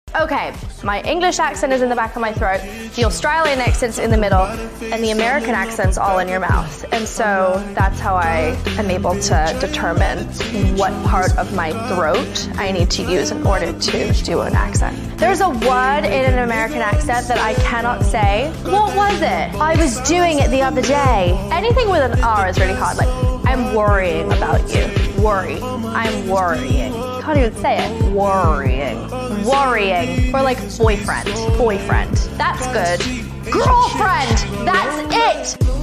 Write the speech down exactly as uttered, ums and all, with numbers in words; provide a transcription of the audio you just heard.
Okay, my English accent is in the back of my throat, the Australian accent's in the middle, and the American accent's all in your mouth. And so that's how I am able to determine what part of my throat I need to use in order to do an accent. There's a word in an American accent that I cannot say. What was it? I was doing it the other day. Anything with an R is really hard. Like, I'm worrying about you. Worry. I'm worrying. Can't even say it. Worrying. Worrying. Or like boyfriend. Boyfriend. That's good. Girlfriend. That's it.